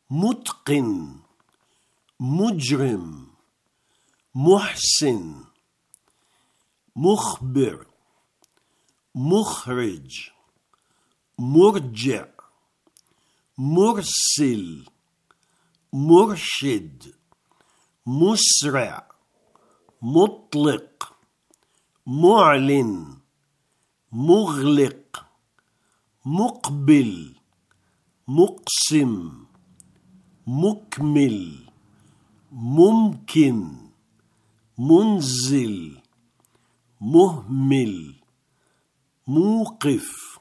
متقن، مجرم، محسن، مخبر، مخرج، مرجع، مرسل، مرشد، مسرع، مطلق، معلن، مغلق، مقبل، مقسم، مكمل، ممكن، منزل، مهمل، موقف،